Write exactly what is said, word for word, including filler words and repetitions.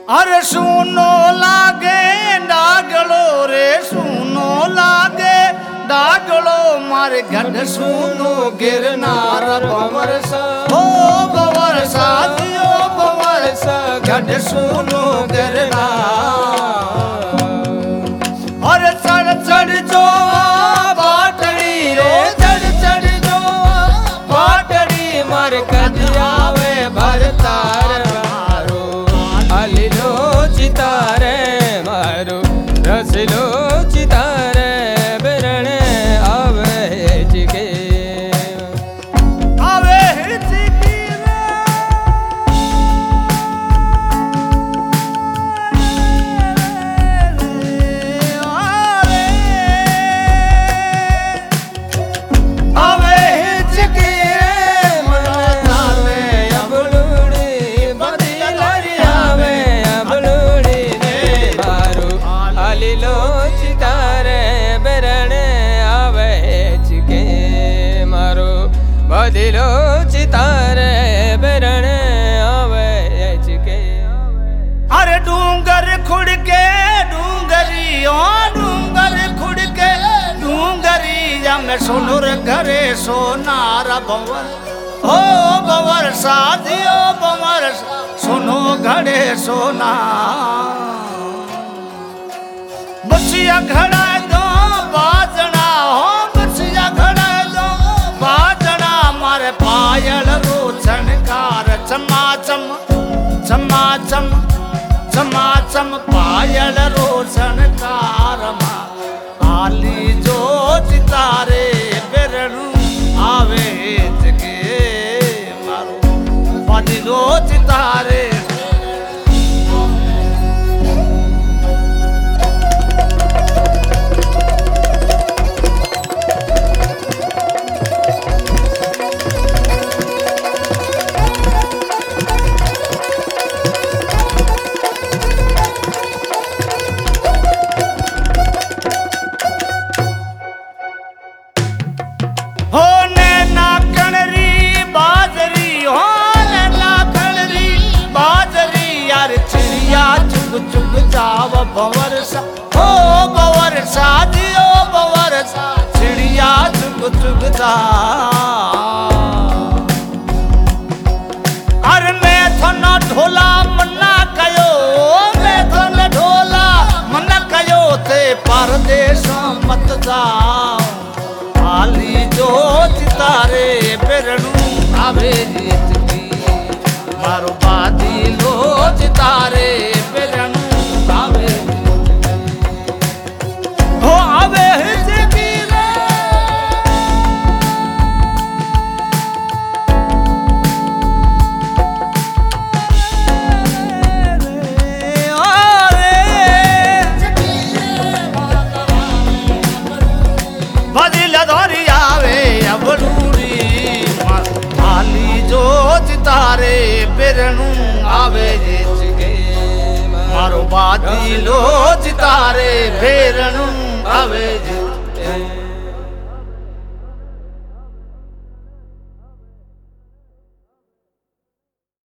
अरे सुनो लागे डागलो रे सुनो लागे डागलो मारे गढ़ सुनो गिरनार बवर सा ओ बवर सा दियो बवर सा गढ़ सुनो गिरनार और चढ़ चढ़ जो बाटड़ी रे चढ़ चढ़ जो बाटड़ी मारे कदियावे भरतार मारो अलिलो चितारे मारो रसलो चितारे बिरण आवे चिके आवे चिकी रे आवे चिकी रे मनावे अबलूड़ी बदलरी आवे अबलूड़ी रे मारो अलिलो चितारे बिरण आवे चिके मारो बदलो चितारे बिरण आवे चिके अरे डूंगर खुड़के डूंगरी ओ डूंगर खुड़के डूंगरी या मैं सुनुर घरे सोनार बवर ओ बवर साधी ओ बवर सुनो घड़े सोना बसिया घड़ा दो बाजना हो बसिया घड़ा दो बाजना मारे पायल रो झनकार चमा चम चमा चम चमा चम पायल रो झनकार मा आली जो चितारे बिरणु आवे जगे मारो बदिलो चितारे होने ना कणरी बाजरी होने ना कणरी बाजरी यार चिड़िया चुग चुग जाव बवर सा हो बवर सा दियो बवर सा चिड़िया चुग चुग जा अरे मैं थना ढोला मना कयो मैं थना ढोला मना कयो ते परदेश मत जाओ आली जो चितारे बिरणु आवे चिकी मारो बादी लो चितारे बिरणु आवे हो आवे चिकी रे बदिल धोरी आवे अबलूरी आली जो चितारे बिरणु आवे चिके मारो बादी लो चितारे बिरणु आवे